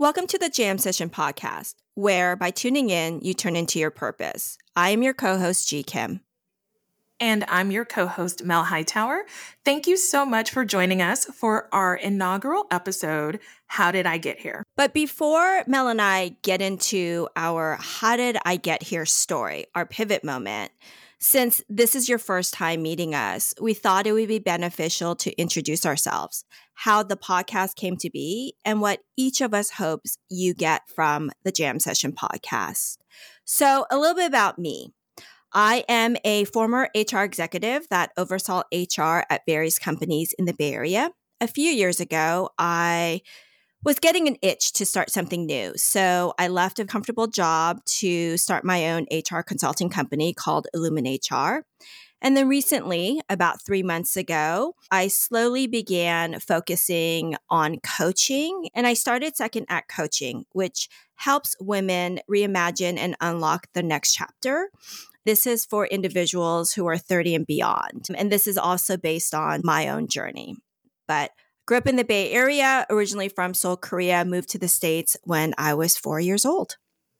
Welcome to the Jam Session podcast, where by tuning in, you turn into your purpose. I am your co-host, G. Kim. And I'm your co-host, Mel Hightower. Thank you so much for joining us for our inaugural episode, How Did I Get Here? But before Mel and I get into our How Did I Get Here story, our pivot moment, since this is your first time meeting us, we thought it would be beneficial to introduce ourselves, how the podcast came to be, and what each of us hopes you get from the Jam Session podcast. So a little bit about me. I am a former HR executive that oversaw HR at various companies in the Bay Area. A few years ago, I was getting an itch to start something new. So I left a comfortable job to start my own HR consulting company called Illumin HR. And then recently, about 3 months ago, I slowly began focusing on coaching, and I started Second Act Coaching, which helps women reimagine and unlock the next chapter. This is for individuals who are 30 and beyond. And this is also based on my own journey. But grew up in the Bay Area, originally from Seoul, Korea, moved to the States when I was 4 years old.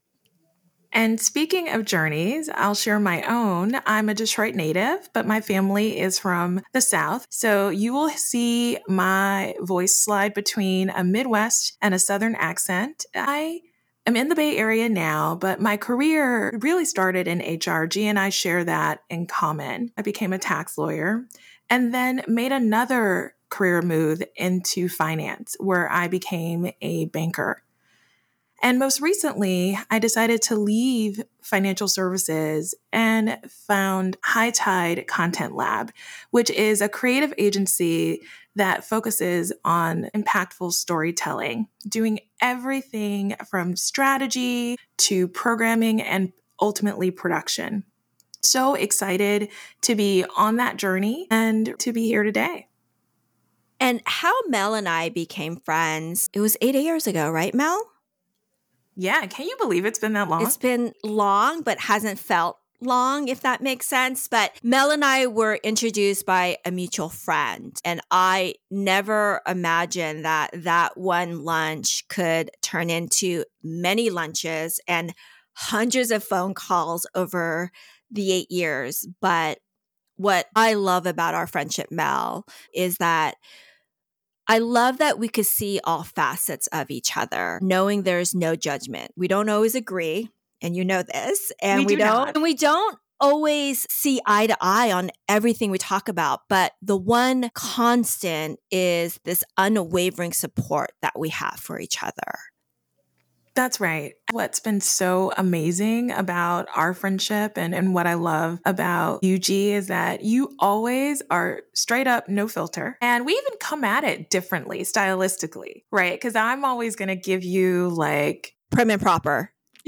And speaking of journeys, I'll share my own. I'm a Detroit native, but my family is from the South. So you will see my voice slide between a Midwest and a Southern accent. I'm in the Bay Area now, but my career really started in HR. G and I share that in common. I became a tax lawyer and then made another career move into finance where I became a banker. And most recently, I decided to leave financial services and found High Tide Content Lab, which is a creative agency that focuses on impactful storytelling, doing everything from strategy to programming and ultimately production. So excited to be on that journey and to be here today. And how Mel and I became friends, it was 8 years ago, right, Mel? Yeah, can you believe it's been that long? It's been long, but hasn't felt long, if that makes sense. But Mel and I were introduced by a mutual friend, and I never imagined that one lunch could turn into many lunches and hundreds of phone calls over the 8 years. But what I love about our friendship, Mel, is that I love that we could see all facets of each other, knowing there's no judgment. We don't always agree, and you know this, and we don't always see eye to eye on everything we talk about, but the one constant is this unwavering support that we have for each other. That's right. What's been so amazing about our friendship and what I love about you, G, is that you always are straight up, no filter. And we even come at it differently, stylistically, right? Because I'm always going to give you like prim and proper.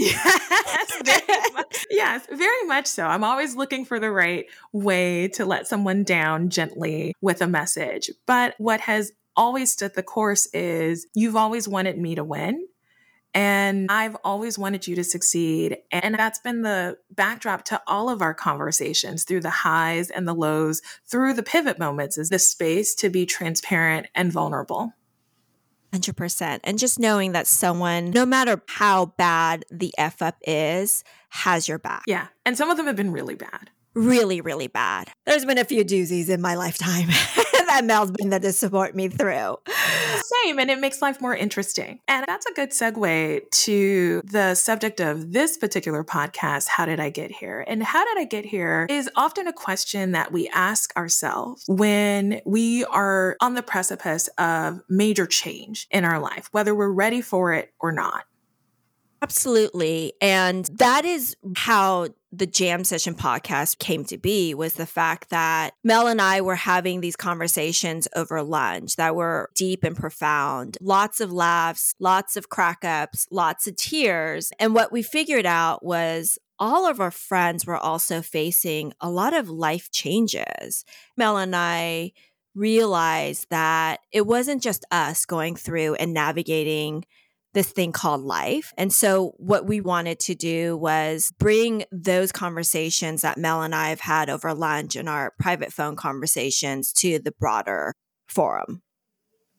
Yes, very much so. I'm always looking for the right way to let someone down gently with a message. But what has always stood the course is you've always wanted me to win. And I've always wanted you to succeed. And that's been the backdrop to all of our conversations through the highs and the lows, through the pivot moments, is this space to be transparent and vulnerable. 100%. And just knowing that someone, no matter how bad the F up is, has your back. Yeah. And some of them have been really bad. Really, really bad. There's been a few doozies in my lifetime that Mel's been there to support me through. Same, and it makes life more interesting. And that's a good segue to the subject of this particular podcast, How Did I Get Here? And how did I get here is often a question that we ask ourselves when we are on the precipice of major change in our life, whether we're ready for it or not. Absolutely. And that is how the Jam Session podcast came to be, was the fact that Mel and I were having these conversations over lunch that were deep and profound. Lots of laughs, lots of crack ups, lots of tears. And what we figured out was all of our friends were also facing a lot of life changes. Mel and I realized that it wasn't just us going through and navigating this thing called life. And so what we wanted to do was bring those conversations that Mel and I have had over lunch and our private phone conversations to the broader forum.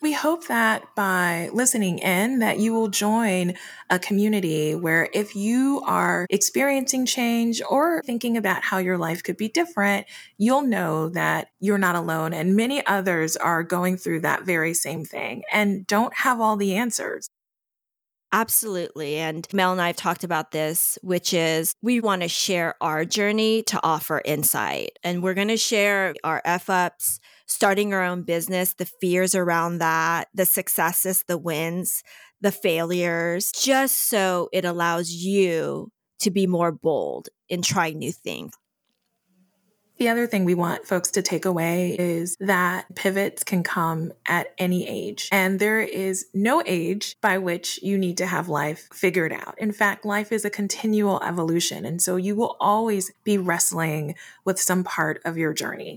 We hope that by listening in that you will join a community where if you are experiencing change or thinking about how your life could be different, you'll know that you're not alone and many others are going through that very same thing and don't have all the answers. Absolutely. And Mel and I have talked about this, which is we want to share our journey to offer insight. And we're going to share our F-ups, starting our own business, the fears around that, the successes, the wins, the failures, just so it allows you to be more bold in trying new things. The other thing we want folks to take away is that pivots can come at any age. And there is no age by which you need to have life figured out. In fact, life is a continual evolution. And so you will always be wrestling with some part of your journey.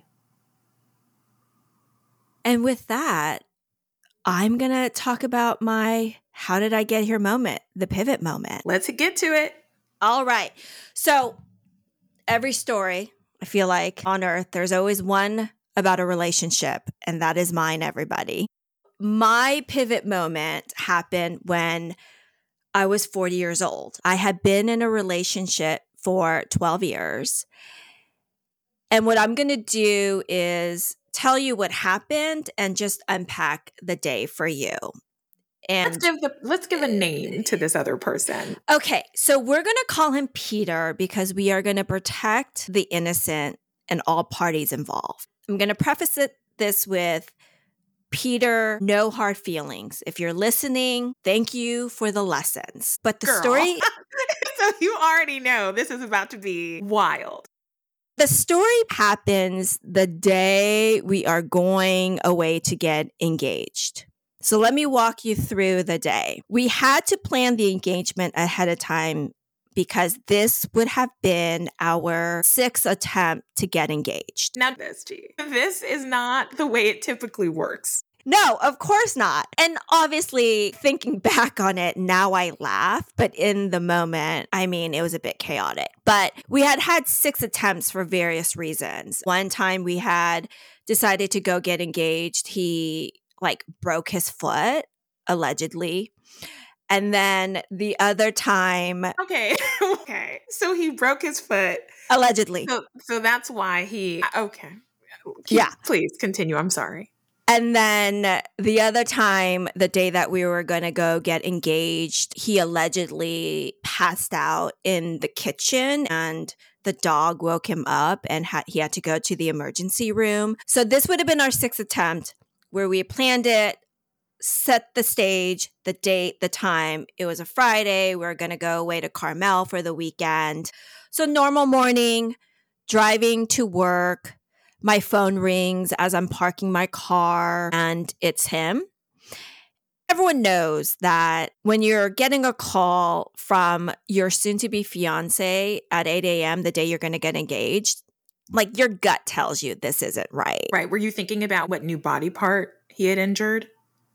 And with that, I'm going to talk about my how did I get here moment, the pivot moment. Let's get to it. All right. So every story, I feel like on earth, there's always one about a relationship, and that is mine, everybody. My pivot moment happened when I was 40 years old. I had been in a relationship for 12 years. And what I'm going to do is tell you what happened and just unpack the day for you. And let's give a name to this other person. Okay, so we're going to call him Peter because we are going to protect the innocent and all parties involved. I'm going to preface this with Peter, no hard feelings. If you're listening, thank you for the lessons. But the story... So you already know this is about to be wild. The story happens the day we are going away to get engaged. So let me walk you through the day. We had to plan the engagement ahead of time because this would have been our 6th attempt to get engaged. Now, this is not the way it typically works. No, of course not. And obviously, thinking back on it, now I laugh. But in the moment, I mean, it was a bit chaotic. But we had 6 attempts for various reasons. One time we had decided to go get engaged. He broke his foot, allegedly. And then the other time... Okay. So he broke his foot. Allegedly. So that's why he... Okay. Yeah. Please continue. I'm sorry. And then the other time, the day that we were going to go get engaged, he allegedly passed out in the kitchen and the dog woke him up and he had to go to the emergency room. So this would have been our 6th attempt where we planned it, set the stage, the date, the time. It was a Friday. We were going to go away to Carmel for the weekend. So normal morning, driving to work. My phone rings as I'm parking my car and it's him. Everyone knows that when you're getting a call from your soon-to-be fiance at 8 a.m. the day you're going to get engaged, your gut tells you this isn't right. Right. Were you thinking about what new body part he had injured?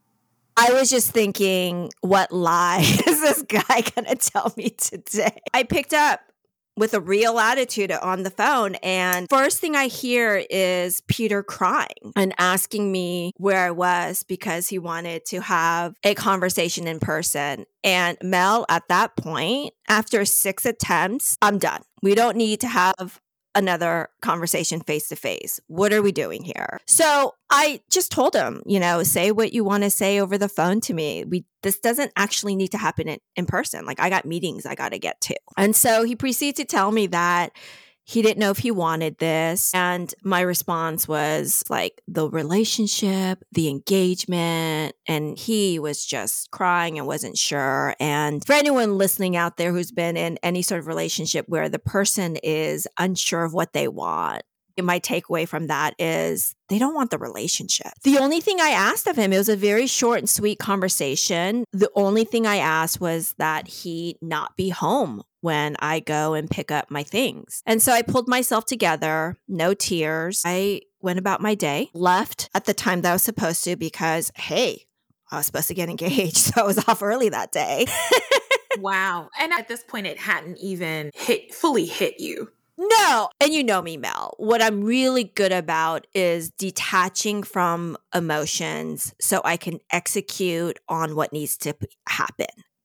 I was just thinking, what lie is this guy going to tell me today? I picked up with a real attitude on the phone. And first thing I hear is Peter crying and asking me where I was because he wanted to have a conversation in person. And Mel, at that point, after 6 attempts, I'm done. We don't need to have another conversation face to face. What are we doing here? So I just told him, say what you want to say over the phone to me. This doesn't actually need to happen in person. I got meetings I got to get to. And so he proceeded to tell me that he didn't know if he wanted this. And my response was the relationship, the engagement, and he was just crying and wasn't sure. And for anyone listening out there who's been in any sort of relationship where the person is unsure of what they want, my takeaway from that is they don't want the relationship. The only thing I asked of him, it was a very short and sweet conversation. The only thing I asked was that he not be home when I go and pick up my things. And so I pulled myself together, no tears. I went about my day, left at the time that I was supposed to because, hey, I was supposed to get engaged. So I was off early that day. Wow. And at this point, it hadn't even fully hit you. No. And you know me, Mel. What I'm really good about is detaching from emotions so I can execute on what needs to happen.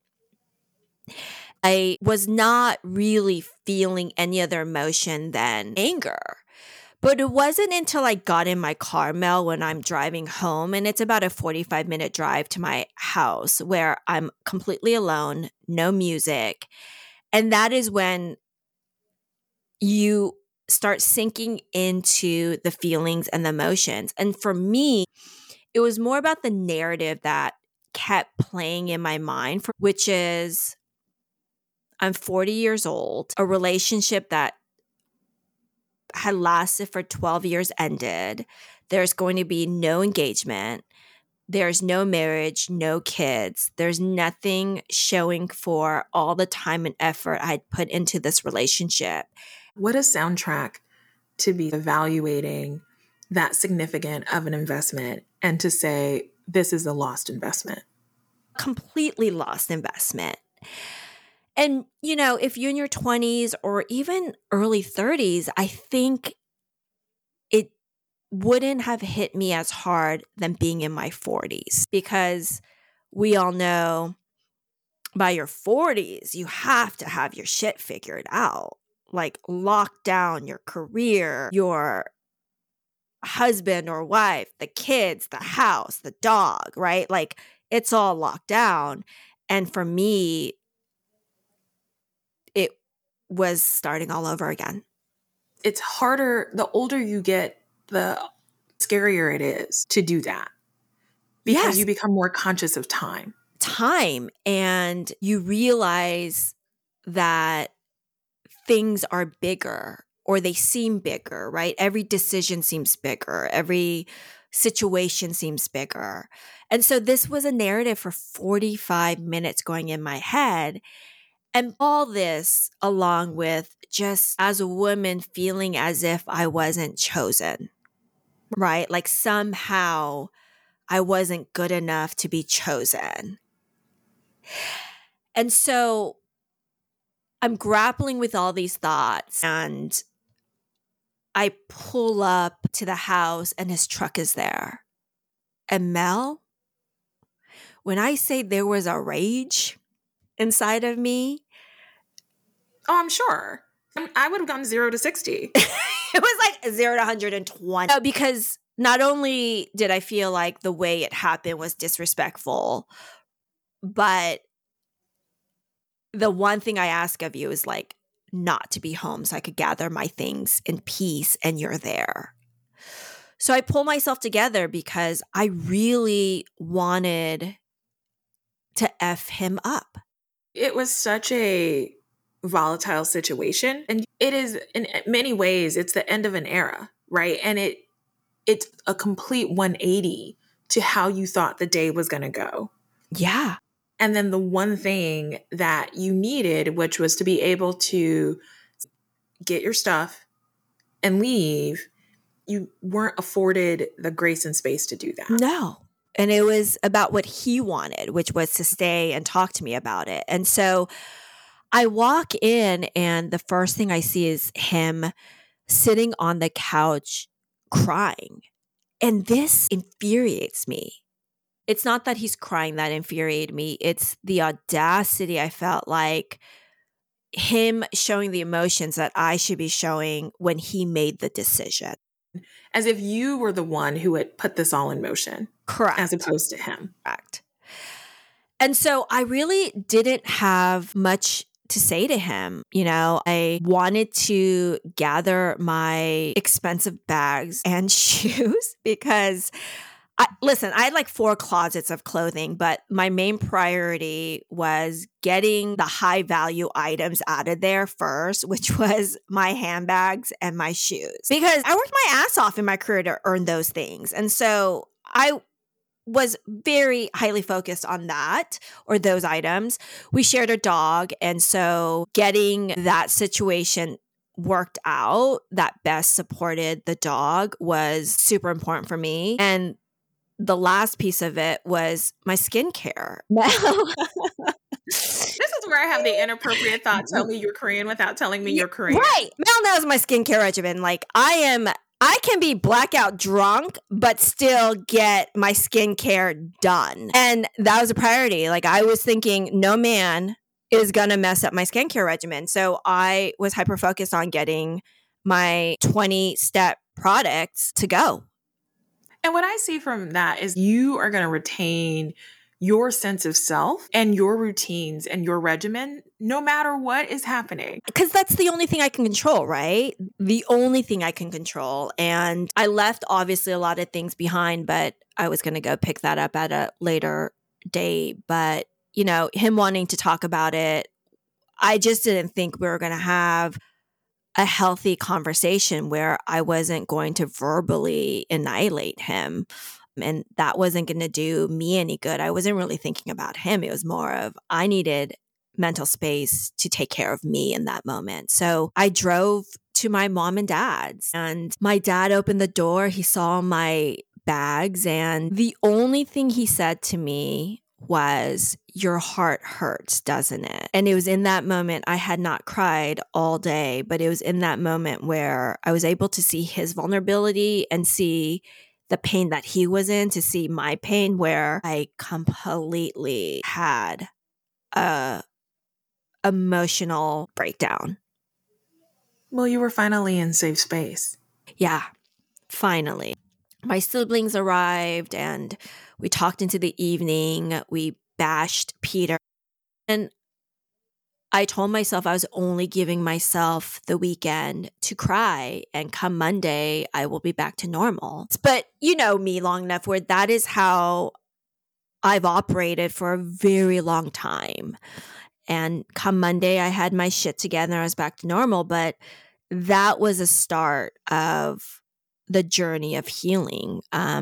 I was not really feeling any other emotion than anger. But it wasn't until I got in my car, Mel, when I'm driving home, and it's about a 45-minute drive to my house where I'm completely alone, no music. And that is when you start sinking into the feelings and the emotions. And for me, it was more about the narrative that kept playing in my mind, which is I'm 40 years old, a relationship that had lasted for 12 years ended. There's going to be no engagement. There's no marriage, no kids. There's nothing showing for all the time and effort I'd put into this relationship. What a soundtrack to be evaluating that significant of an investment and to say, this is a lost investment. Completely lost investment. And, you know, if you're in your 20s or even early 30s, I think it wouldn't have hit me as hard than being in my 40s, because we all know by your 40s, you have to have your shit figured out, like lock down your career, your husband or wife, the kids, the house, the dog, right? Like it's all locked down. And for me, it was starting all over again. It's harder. The older you get, the scarier it is to do that, because you become more conscious of time. And you realize that things are bigger, or they seem bigger, right? Every decision seems bigger. Every situation seems bigger. And so this was a narrative for 45 minutes going in my head. And all this along with just as a woman feeling as if I wasn't chosen, right? Like somehow I wasn't good enough to be chosen. And so I'm grappling with all these thoughts, and I pull up to the house and his truck is there. And Mel, when I say there was a rage inside of me. Oh, I'm sure. I would have gone 0 to 60. It was like 0 to 120. No, because not only did I feel like the way it happened was disrespectful, but the one thing I ask of you is like not to be home so I could gather my things in peace, and you're there. So I pull myself together because I really wanted to F him up. It was such a volatile situation. And it is, in many ways, it's the end of an era, right? And it's a complete 180 to how you thought the day was going to go. Yeah. And then the one thing that you needed, which was to be able to get your stuff and leave, you weren't afforded the grace and space to do that. No. And it was about what he wanted, which was to stay and talk to me about it. And so I walk in, and the first thing I see is him sitting on the couch crying. And this infuriates me. It's not that he's crying that infuriated me. It's the audacity I felt like him showing the emotions that I should be showing when he made the decision. As if you were the one who had put this all in motion. Correct. As opposed to him. Correct. And so I really didn't have much to say to him. You know, I wanted to gather my expensive bags and shoes because I had like 4 closets of clothing, but my main priority was getting the high value items out of there first, which was my handbags and my shoes, because I worked my ass off in my career to earn those things. And so I was very highly focused on that, or those items. We shared a dog. And so getting that situation worked out that best supported the dog was super important for me. And the last piece of it was my skincare. This is That's where I have the inappropriate thought. Tell me you're Korean without telling me you're Korean. Right. Mel knows my skincare regimen. Like I can be blackout drunk, but still get my skincare done. And that was a priority. Like I was thinking, no man is going to mess up my skincare regimen. So I was hyper focused on getting my 20-step products to go. And what I see from that is you are going to retain your sense of self and your routines and your regimen no matter what is happening. Because that's the only thing I can control, right? The only thing I can control. And I left obviously a lot of things behind, but I was going to go pick that up at a later date. But, you know, him wanting to talk about it, I just didn't think we were going to have a healthy conversation where I wasn't going to verbally annihilate him. And that wasn't going to do me any good. I wasn't really thinking about him. It was more of I needed mental space to take care of me in that moment. So I drove to my mom and dad's, and my dad opened the door. He saw my bags, and the only thing he said to me was, "Your heart hurts, doesn't it?" And it was in that moment, I had not cried all day, but it was in that moment where I was able to see his vulnerability and see the pain that he was in, to see my pain, where I completely had a emotional breakdown. Well, you were finally in safe space. Yeah, finally. My siblings arrived and we talked into the evening. We bashed Peter. And I told myself I was only giving myself the weekend to cry, and come Monday, I will be back to normal. But you know me long enough where that is how I've operated for a very long time. And come Monday, I had my shit together. I was back to normal. But that was a start of the journey of healing.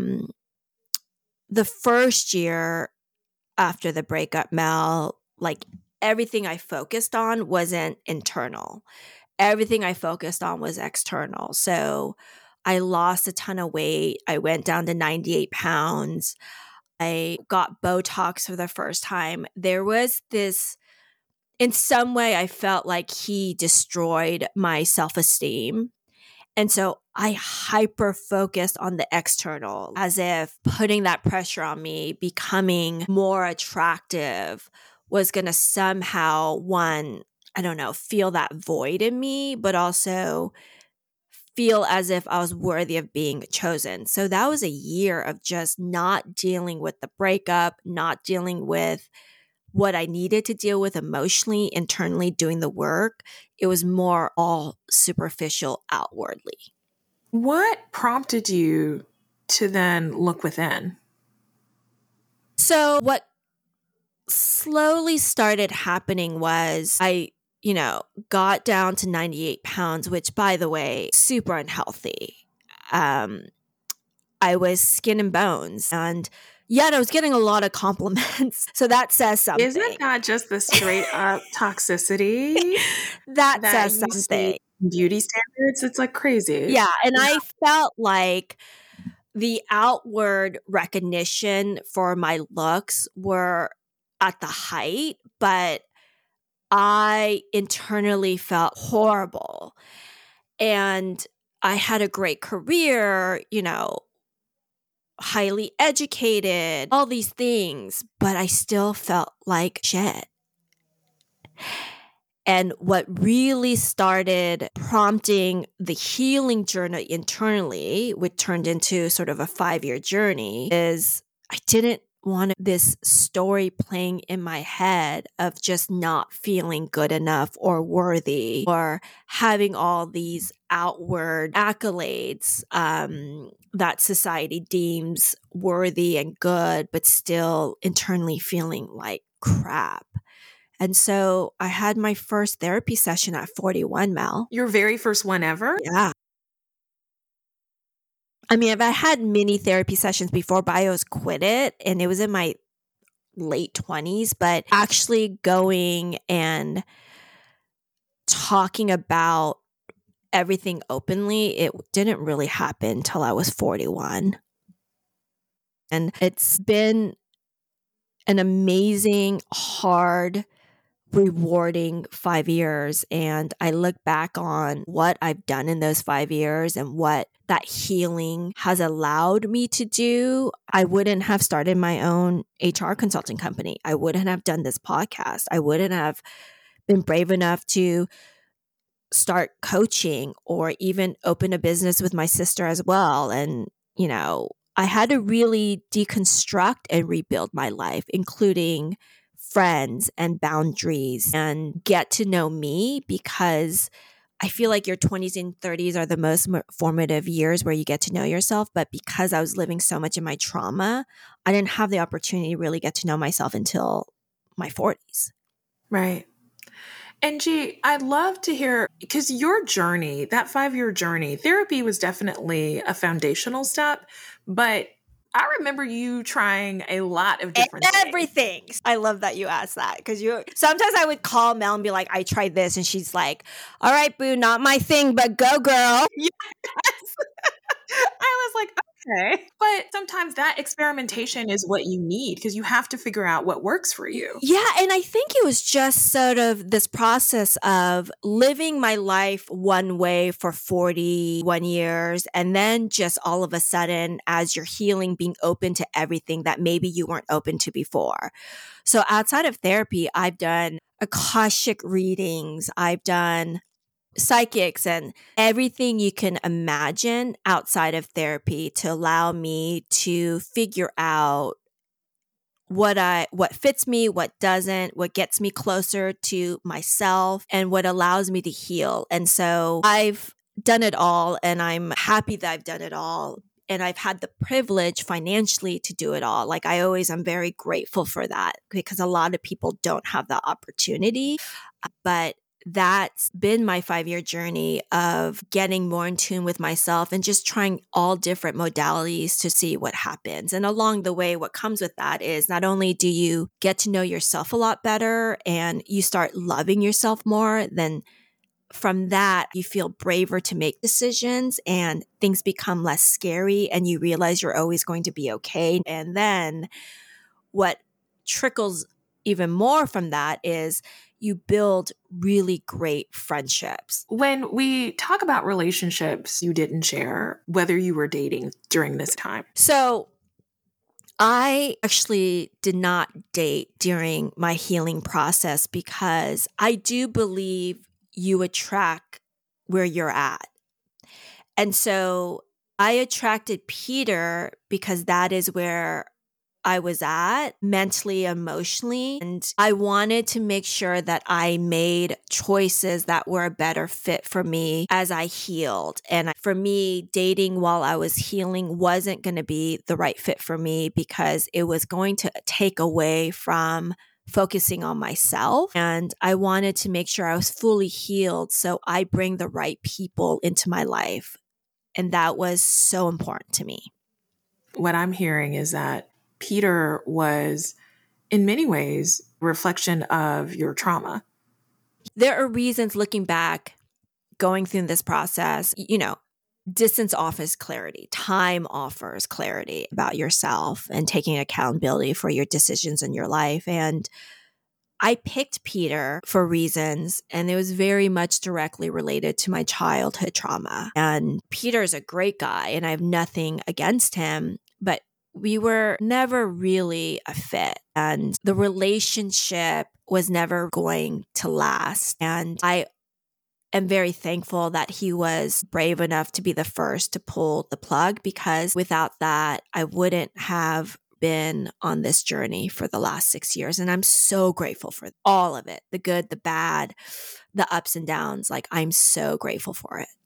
The first year after the breakup, Mel, like everything I focused on wasn't internal. Everything I focused on was external. So I lost a ton of weight. I went down to 98 pounds. I got Botox for the first time. There was this, in some way, I felt like he destroyed my self-esteem. And so I hyper focused on the external, as if putting that pressure on me, becoming more attractive, was going to somehow, one, I don't know, feel that void in me, but also feel as if I was worthy of being chosen. So that was a year of just not dealing with the breakup, not dealing with what I needed to deal with emotionally, internally, doing the work. It was more all superficial outwardly. What prompted you to then look within? So what slowly started happening was I, got down to 98 pounds, which, by the way, super unhealthy. I was skin and bones, and yet I was getting a lot of compliments. So that says something. Isn't that just the straight up toxicity that says something? Beauty standards, it's like crazy. Yeah. And I felt like the outward recognition for my looks were at the height, but I internally felt horrible. And I had a great career, highly educated, all these things, but I still felt like shit. And what really started prompting the healing journey internally, which turned into sort of a 5-year journey, is I didn't want this story playing in my head of just not feeling good enough or worthy, or having all these outward accolades that society deems worthy and good, but still internally feeling like crap. And so I had my first therapy session at 41, Mel. Your very first one ever? Yeah. I mean, I've had many therapy sessions before, but I always quit it. And it was in my late 20s. But actually going and talking about everything openly, it didn't really happen until I was 41. And it's been an amazing, hard rewarding 5 years. And I look back on what I've done in those 5 years and what that healing has allowed me to do. I wouldn't have started my own HR consulting company. I wouldn't have done this podcast. I wouldn't have been brave enough to start coaching or even open a business with my sister as well. And, I had to really deconstruct and rebuild my life, including friends and boundaries, and get to know me, because I feel like your 20s and 30s are the most formative years where you get to know yourself. But because I was living so much in my trauma, I didn't have the opportunity to really get to know myself until my 40s. Right. And G, I'd love to hear, because your journey, that 5-year journey, therapy was definitely a foundational step, but I remember you trying a lot of different everything. I love that you asked that, because sometimes I would call Mel and be like, I tried this. And she's like, all right, boo, not my thing, but go girl. Yes. I was like, okay. But sometimes that experimentation is what you need, because you have to figure out what works for you. Yeah. And I think it was just sort of this process of living my life one way for 41 years. And then just all of a sudden, as you're healing, being open to everything that maybe you weren't open to before. So outside of therapy, I've done Akashic readings. I've done psychics and everything you can imagine outside of therapy to allow me to figure out what fits me, what doesn't, what gets me closer to myself, and what allows me to heal. And so I've done it all, and I'm happy that I've done it all. And I've had the privilege financially to do it all. Like I'm very grateful for that, because a lot of people don't have the opportunity. But that's been my 5-year journey of getting more in tune with myself and just trying all different modalities to see what happens. And along the way, what comes with that is not only do you get to know yourself a lot better and you start loving yourself more, then from that, you feel braver to make decisions and things become less scary and you realize you're always going to be okay. And then what trickles even more from that is you build really great friendships. When we talk about relationships, you didn't share whether you were dating during this time. So I actually did not date during my healing process, because I do believe you attract where you're at. And so I attracted Peter because that is where I was at mentally, emotionally, and I wanted to make sure that I made choices that were a better fit for me as I healed. And for me, dating while I was healing wasn't going to be the right fit for me, because it was going to take away from focusing on myself. And I wanted to make sure I was fully healed, so I bring the right people into my life. And that was so important to me. What I'm hearing is that Peter was, in many ways, a reflection of your trauma. There are reasons, looking back, going through this process, distance offers clarity. Time offers clarity about yourself and taking accountability for your decisions in your life. And I picked Peter for reasons, and it was very much directly related to my childhood trauma. And Peter's a great guy, and I have nothing against him, but we were never really a fit, and the relationship was never going to last. And I am very thankful that he was brave enough to be the first to pull the plug, because without that, I wouldn't have been on this journey for the last 6 years. And I'm so grateful for all of it, the good, the bad, the ups and downs. Like, I'm so grateful for it.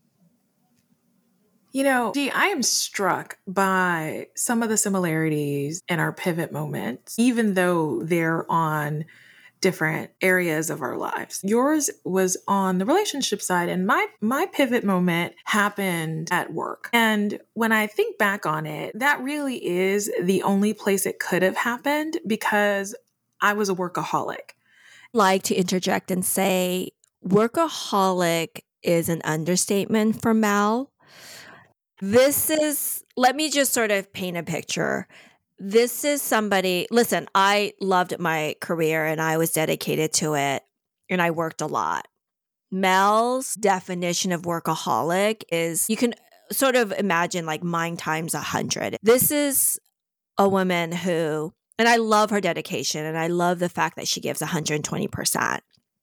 Dee, I am struck by some of the similarities in our pivot moments, even though they're on different areas of our lives. Yours was on the relationship side, and my pivot moment happened at work. And when I think back on it, that really is the only place it could have happened, because I was a workaholic. I'd like to interject and say workaholic is an understatement for Mel. Let me just sort of paint a picture. This is somebody, listen, I loved my career and I was dedicated to it and I worked a lot. Mel's definition of workaholic is you can sort of imagine like mine times 100. This is a woman who, and I love her dedication and I love the fact that she gives 120%.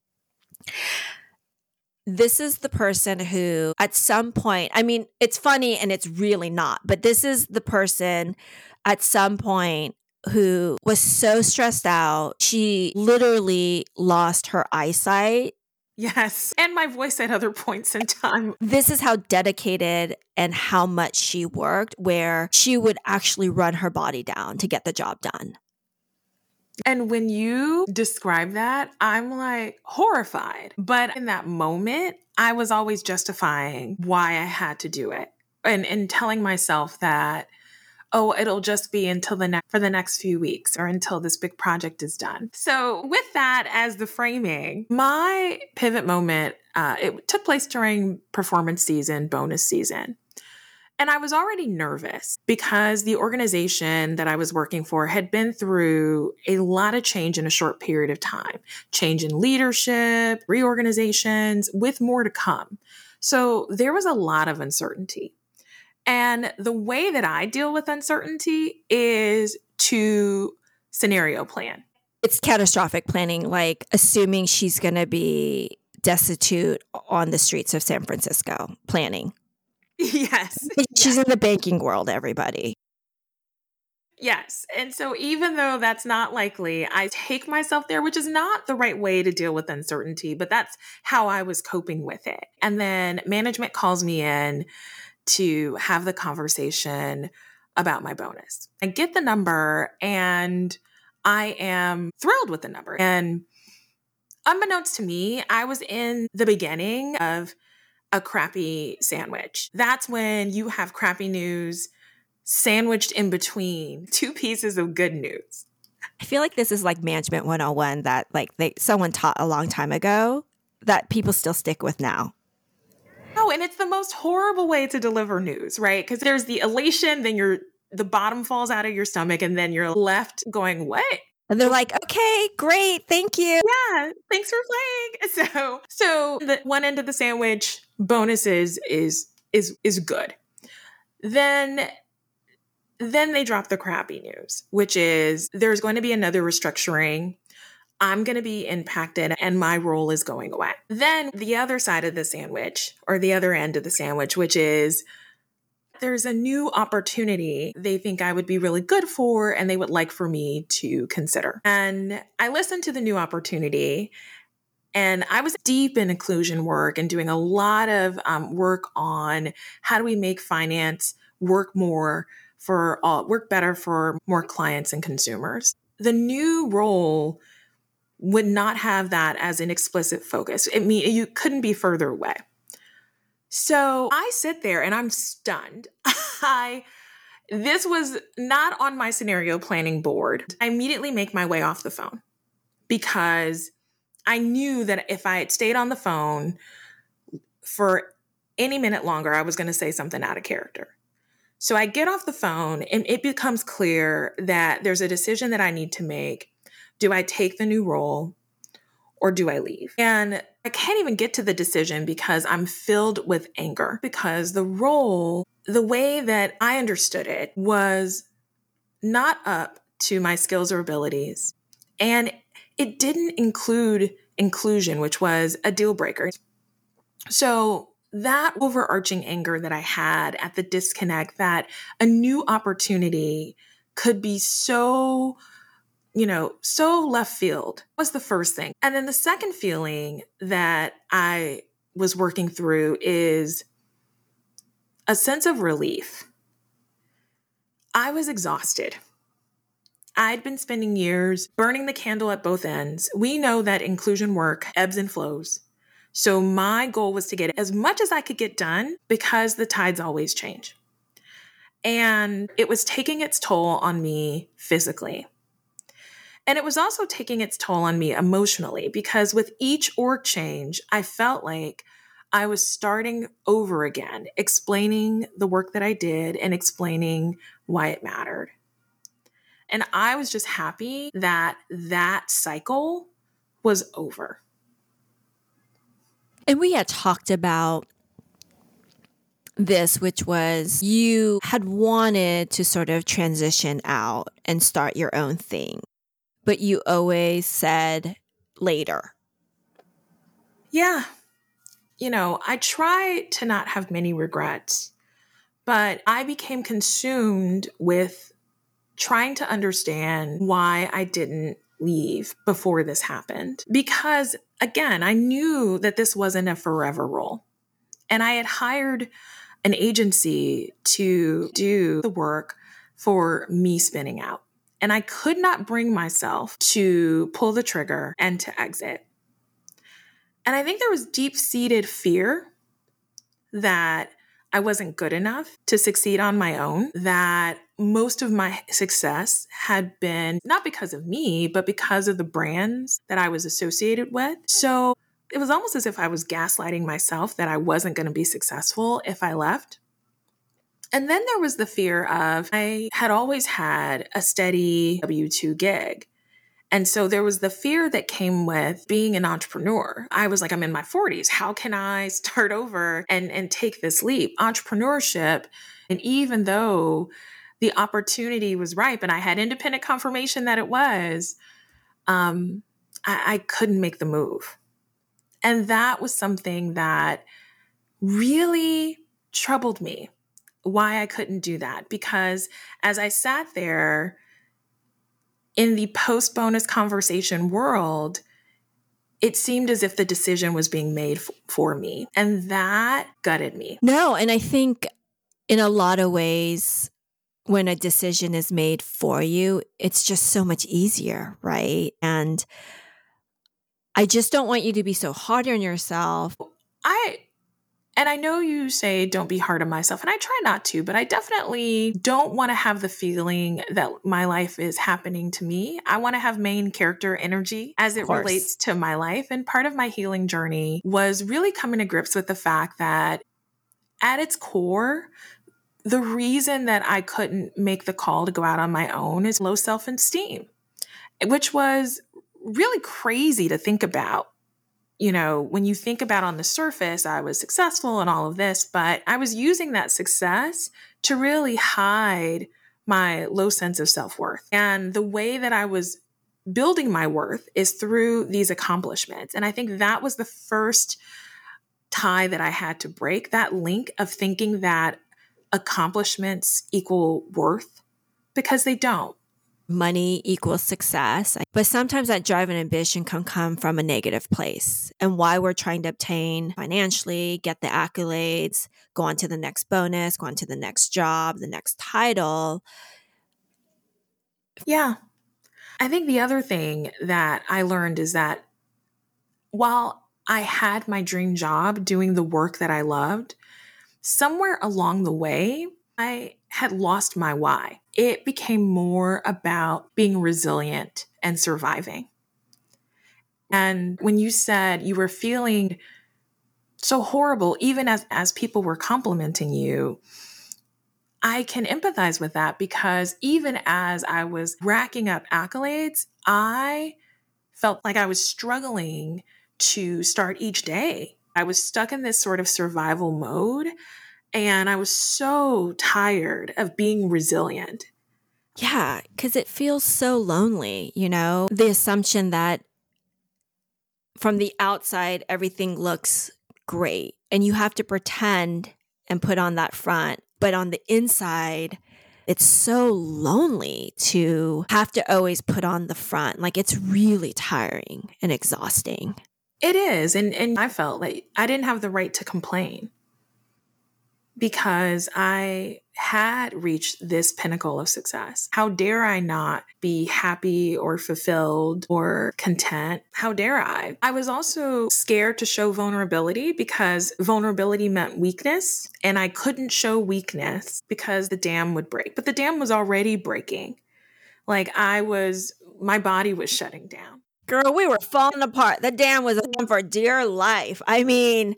This is the person who at some point, I mean, it's funny and it's really not, but this is the person at some point who was so stressed out, she literally lost her eyesight. Yes. And my voice at other points in time. This is how dedicated and how much she worked, where she would actually run her body down to get the job done. And when you describe that, I'm like horrified. But in that moment, I was always justifying why I had to do it and telling myself that, oh, it'll just be until for the next few weeks or until this big project is done. So with that as the framing, my pivot moment, it took place during performance season, bonus season. And I was already nervous because the organization that I was working for had been through a lot of change in a short period of time, change in leadership, reorganizations, with more to come. So there was a lot of uncertainty. And the way that I deal with uncertainty is to scenario plan. It's catastrophic planning, like assuming she's going to be destitute on the streets of San Francisco planning. Yes. She's in the banking world, everybody. Yes. And so even though that's not likely, I take myself there, which is not the right way to deal with uncertainty, but that's how I was coping with it. And then management calls me in to have the conversation about my bonus. I get the number and I am thrilled with the number. And unbeknownst to me, I was in the beginning of a crappy sandwich. That's when you have crappy news sandwiched in between two pieces of good news. I feel like this is like management 101 that like someone taught a long time ago that people still stick with now. Oh, and it's the most horrible way to deliver news, right? Because there's the elation, then the bottom falls out of your stomach, and then you're left going, what? And they're like, okay, great, thank you. Yeah, thanks for playing. So the one end of the sandwich, bonuses is good. Then they drop the crappy news, which is there's going to be another restructuring. I'm going to be impacted and my role is going away. Then the other side of the sandwich, or the other end of the sandwich, which is there's a new opportunity they think I would be really good for and they would like for me to consider. And I listened to the new opportunity and I was deep in inclusion work and doing a lot of work on how do we make finance work better for more clients and consumers. The new role would not have that as an explicit focus. You couldn't be further away. So I sit there and I'm stunned. This was not on my scenario planning board. I immediately make my way off the phone because I knew that if I had stayed on the phone for any minute longer, I was going to say something out of character. So I get off the phone and it becomes clear that there's a decision that I need to make. Do I take the new role or do I leave? And I can't even get to the decision because I'm filled with anger because the role, the way that I understood it was not up to my skills or abilities. And it didn't include inclusion, which was a deal breaker. So that overarching anger that I had at the disconnect that a new opportunity could be so left field was the first thing. And then the second feeling that I was working through is a sense of relief. I was exhausted. I'd been spending years burning the candle at both ends. We know that inclusion work ebbs and flows. So my goal was to get as much as I could get done because the tides always change. And it was taking its toll on me physically. And it was also taking its toll on me emotionally because with each org change, I felt like I was starting over again, explaining the work that I did and explaining why it mattered. And I was just happy that that cycle was over. And we had talked about this, which was you had wanted to sort of transition out and start your own thing, but you always said later. Yeah. I try to not have many regrets, but I became consumed with trying to understand why I didn't leave before this happened. Because again, I knew that this wasn't a forever role. And I had hired an agency to do the work for me spinning out. And I could not bring myself to pull the trigger and to exit. And I think there was deep-seated fear that I wasn't good enough to succeed on my own, that most of my success had been not because of me, but because of the brands that I was associated with. So it was almost as if I was gaslighting myself that I wasn't going to be successful if I left. And then there was the fear of I had always had a steady W-2 gig. And so there was the fear that came with being an entrepreneur. I was like, I'm in my 40s. How can I start over and take this leap? Entrepreneurship, and even though the opportunity was ripe and I had independent confirmation that it was, I couldn't make the move. And that was something that really troubled me, why I couldn't do that. Because as I sat there, in the post-bonus conversation world, it seemed as if the decision was being made for me. And that gutted me. No, and I think in a lot of ways, when a decision is made for you, it's just so much easier, right? And I just don't want you to be so hard on yourself. And I know you say don't be hard on myself, and I try not to, but I definitely don't want to have the feeling that my life is happening to me. I want to have main character energy as it relates to my life. And part of my healing journey was really coming to grips with the fact that at its core, the reason that I couldn't make the call to go out on my own is low self-esteem, which was really crazy to think about. When you think about on the surface, I was successful and all of this, but I was using that success to really hide my low sense of self-worth. And the way that I was building my worth is through these accomplishments. And I think that was the first tie that I had to break, that link of thinking that accomplishments equal worth, because they don't. Money equals success. But sometimes that drive and ambition can come from a negative place. And why we're trying to obtain financially, get the accolades, go on to the next bonus, go on to the next job, the next title. Yeah. I think the other thing that I learned is that while I had my dream job doing the work that I loved, somewhere along the way, I had lost my why. It became more about being resilient and surviving. And when you said you were feeling so horrible, even as people were complimenting you, I can empathize with that, because even as I was racking up accolades, I felt like I was struggling to start each day. I was stuck in this sort of survival mode. And I was so tired of being resilient. Yeah, because it feels so lonely, the assumption that from the outside, everything looks great and you have to pretend and put on that front. But on the inside, it's so lonely to have to always put on the front. Like, it's really tiring and exhausting. It is. And I felt like I didn't have the right to complain, because I had reached this pinnacle of success. How dare I not be happy or fulfilled or content? How dare I? I was also scared to show vulnerability, because vulnerability meant weakness, and I couldn't show weakness because the dam would break. But the dam was already breaking. Like, my body was shutting down. Girl, we were falling apart. The dam was on for dear life. I mean...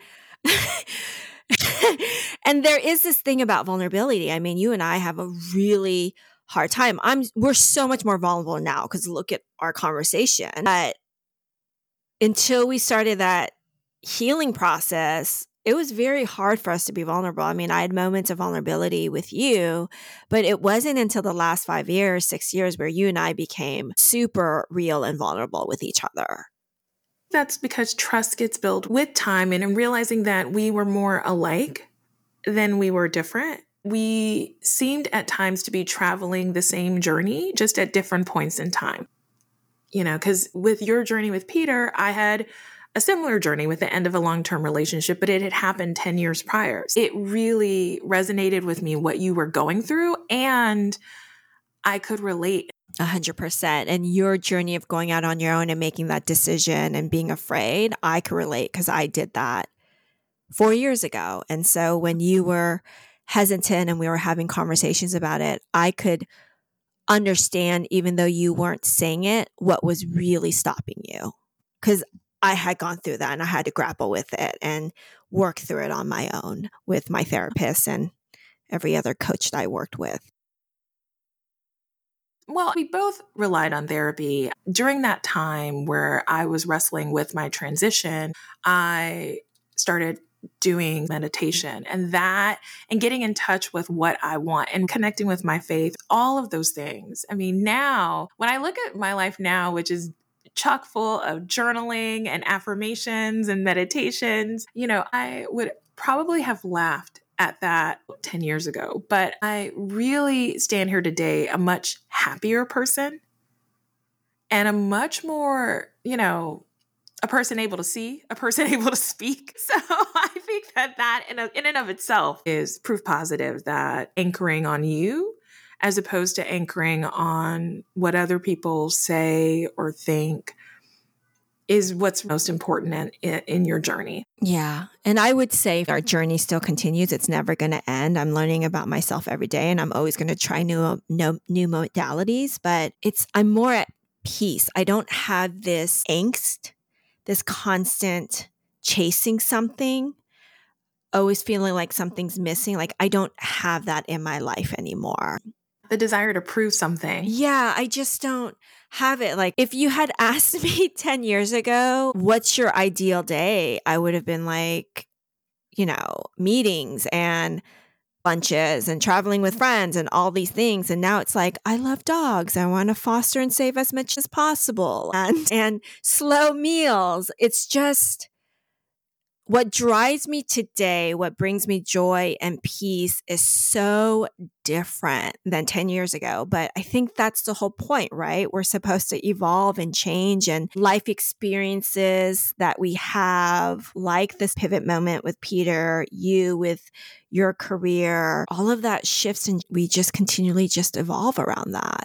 And there is this thing about vulnerability. I mean, you and I have a really hard time. We're so much more vulnerable now because look at our conversation. But until we started that healing process, it was very hard for us to be vulnerable. I mean, I had moments of vulnerability with you, but it wasn't until the last 5 years, 6 years where you and I became super real and vulnerable with each other. That's because trust gets built with time and in realizing that we were more alike than we were different. We seemed at times to be traveling the same journey, just at different points in time. You know, because with your journey with Peter, I had a similar journey with the end of a long-term relationship, but it had happened 10 years prior. It really resonated with me what you were going through, and I could relate. 100%. And your journey of going out on your own and making that decision and being afraid, I could relate because I did that 4 years ago. And so when you were hesitant and we were having conversations about it, I could understand, even though you weren't saying it, what was really stopping you. Because I had gone through that and I had to grapple with it and work through it on my own with my therapist and every other coach that I worked with. Well, we both relied on therapy. During that time where I was wrestling with my transition, I started doing meditation and getting in touch with what I want and connecting with my faith, all of those things. I mean, now when I look at my life now, which is chock full of journaling and affirmations and meditations, you know, I would probably have laughed at that 10 years ago, but I really stand here today a much happier person and a much more, you know, a person able to see, a person able to speak. So I think that in and of itself is proof positive that anchoring on you as opposed to anchoring on what other people say or think is what's most important in your journey. Yeah. And I would say our journey still continues. It's never going to end. I'm learning about myself every day and I'm always going to try new modalities, but I'm more at peace. I don't have this angst, this constant chasing something, always feeling like something's missing. Like I don't have that in my life anymore. The desire to prove something. Yeah, I just don't have it. Like if you had asked me 10 years ago, what's your ideal day? I would have been like, you know, meetings and lunches and traveling with friends and all these things. And now it's like, I love dogs. I want to foster and save as much as possible and slow meals. It's just what drives me today, what brings me joy and peace is so different than 10 years ago. But I think that's the whole point, right? We're supposed to evolve and change, and life experiences that we have, like this pivot moment with Peter, you with your career, all of that shifts and we just continually just evolve around that.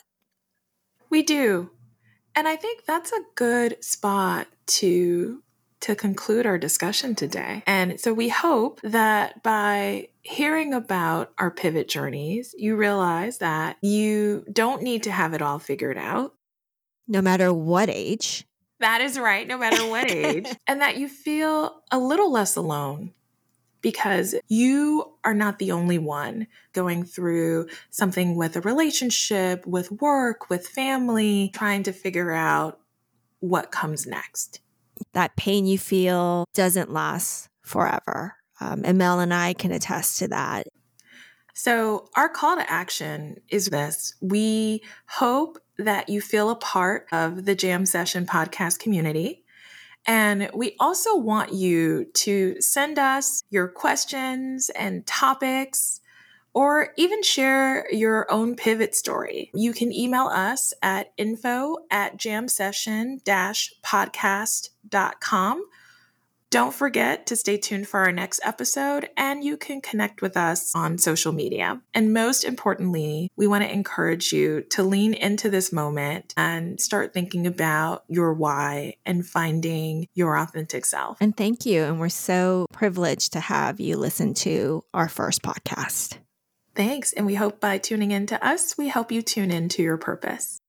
We do. And I think that's a good spot to conclude our discussion today. And so we hope that by hearing about our pivot journeys, you realize that you don't need to have it all figured out. No matter what age. That is right, no matter what age. And that you feel a little less alone because you are not the only one going through something with a relationship, with work, with family, trying to figure out what comes next. That pain you feel doesn't last forever. And Mel and I can attest to that. So our call to action is this. We hope that you feel a part of the Jam Session podcast community. And we also want you to send us your questions and topics, or even share your own pivot story. You can email us at info@jamsession-podcast.com. Don't forget to stay tuned for our next episode, and you can connect with us on social media. And most importantly, we want to encourage you to lean into this moment and start thinking about your why and finding your authentic self. And thank you. And we're so privileged to have you listen to our first podcast. Thanks. And we hope by tuning in to us, we help you tune into your purpose.